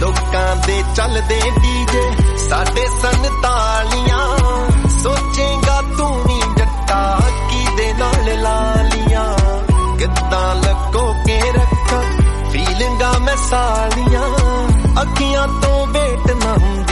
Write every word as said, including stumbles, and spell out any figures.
ਲੋਕਾਂ ਦੇ ਚੱਲਦੇ ਡੀਜੇ ਸਾਡੇ ਸੰਤਾਲੀਆਂ ਸੋਚੇਗਾ ਤੂੰ ਵੀ ਜੱਟਾ ਕਿਦੇ ਨਾਲ ਲਾ ਲੀਆਂ ਕਿੱਦਾਂ ਲੱਗੋ ਕੇ ਰੱਖਾਂ ਫੀਲਿੰਗਾਂ ਮੈਂ ਸਾਲੀਆਂ ਅੱਖੀਆਂ ਤੋਂ ਵੇਟ ਨਾ ਹੁੰਦਾ